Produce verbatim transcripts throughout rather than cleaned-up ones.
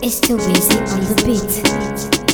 It's too easy on the beat.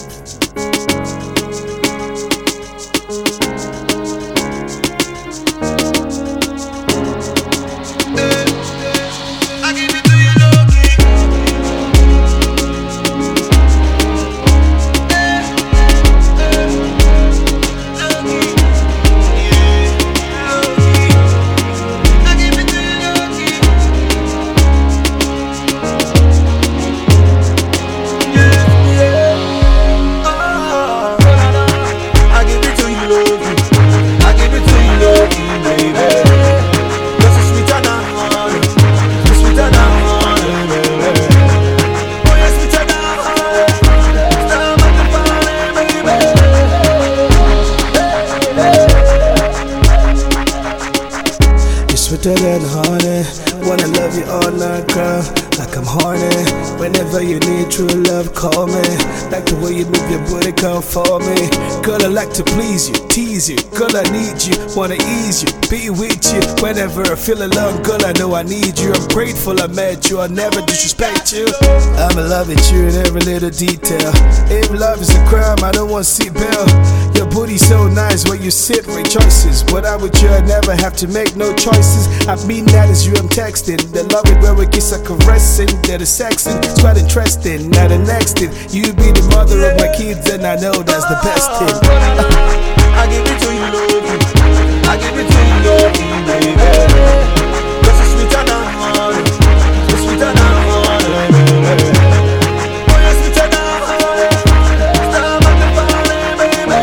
Sweeter than honey, wanna love you all night, girl, like I'm horny. Whenever you need true love, call me. Like the way you move your booty, come for me. Girl, I like to please you, tease you. Girl, I need you, wanna ease you, be with you. Whenever I feel alone, girl, I know I need you. I'm grateful I met you, I'll never disrespect you. I'm in love with you in every little detail. If love is a crime, I don't want to see bail. Your booty so nice where you sit, make choices. When I'm with you, I never have to make no choices. I mean that is you I'm texting. They love it where we kiss are caressing. They're the sexing, it's quite interesting. Now the next thing, you be the mother of my kids, and I know that's the best thing. I give it to you, love. I give it to you, love, baby. Cause it's sweeter than honey. It's sweeter than honey, baby. Oh, you're sweeter than honey. Stop at the party, baby.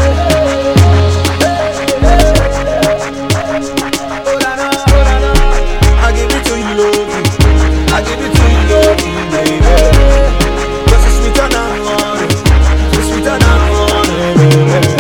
Oh, la, la, oh, la, la. I give it to you, love. I give it to you, love, baby. Cause it's sweeter than honey. It's sweeter than honey, baby.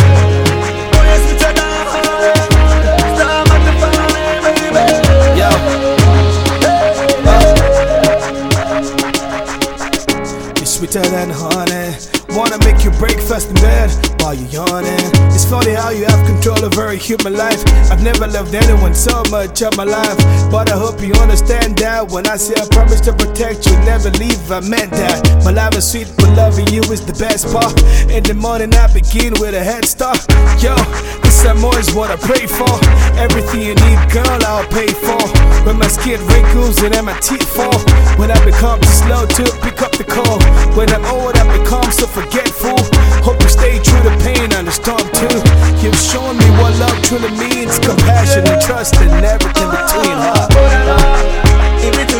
Sweeter than honey, wanna make you breakfast in bed while you're yawning. It's funny how you have control over a human life. I've never loved anyone so much of my life, but I hope you understand that when I say I promise to protect you, never leave, I meant that. My life is sweet, but loving you is the best part. In the morning I begin with a head start. Yo, this I'm always what I pray for. Everything you need, girl, I'll pay for. When my skin wrinkles and then my teeth fall. When I become too slow to pick up the call. When I'm old, I become so forgetful. Hope you stay true to pain and the storm too. You've shown me what love truly means. Compassion and trust and everything between. Huh?